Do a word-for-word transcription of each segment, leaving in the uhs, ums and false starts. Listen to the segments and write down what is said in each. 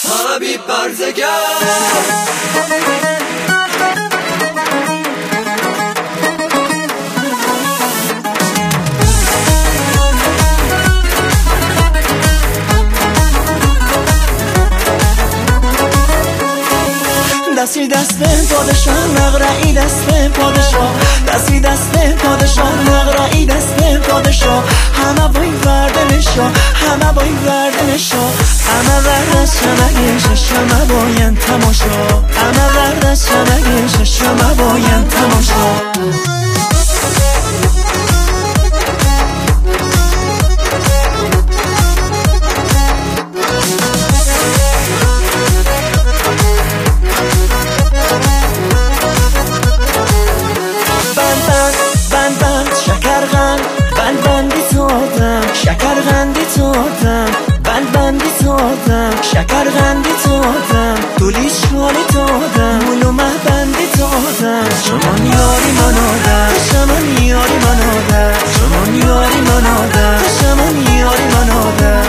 حبیب برزگر دستی دست پادشاه مغرعی دست پادشاه دستی دست پادشاه مغرعی دست پادشاه همه بای وردنشا همه بای وردنشا همه ورد از شمگش شما باین تماشا همه ورد از شمگش شما باین تماشا شکر غندی تو آدم بند بندی تو آدم شکر غندی تو آدم دولی شالی تو آدم مولو محبندی تو آدم شما نیاری من آدم شما نیاری من آدم شما نیاری من آدم شما نیاری من آدم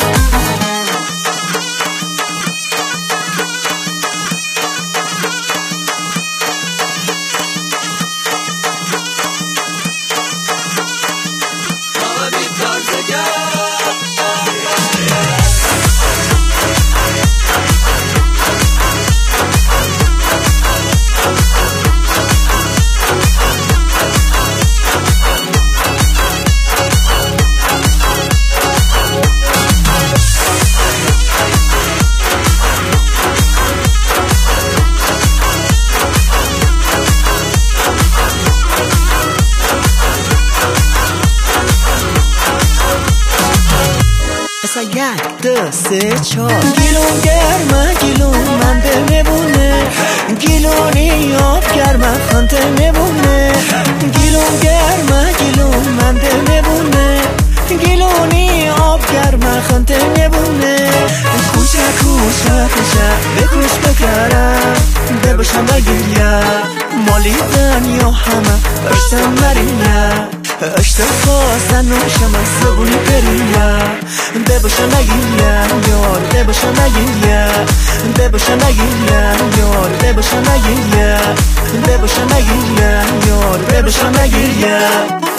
یک دو سه چهار گیلون گرمه گیلون من دل نبونه گیلونی آب گرمه خانته نبونه گیلون گرمه گیلون من دل نبونه گیلونی آب گرمه خانته نبونه کوچه کوچه کوچه بگوش بکرم بباشم بگیریا مالی دنیا همه برشتم مریا اشتر خواستن نوشم از زبونی بریا بباشم نگیرم یار بباشم نگیرم بباشم نگیرم یار بباشم نگیرم بباشم نگیرم یار بباشم نگیرم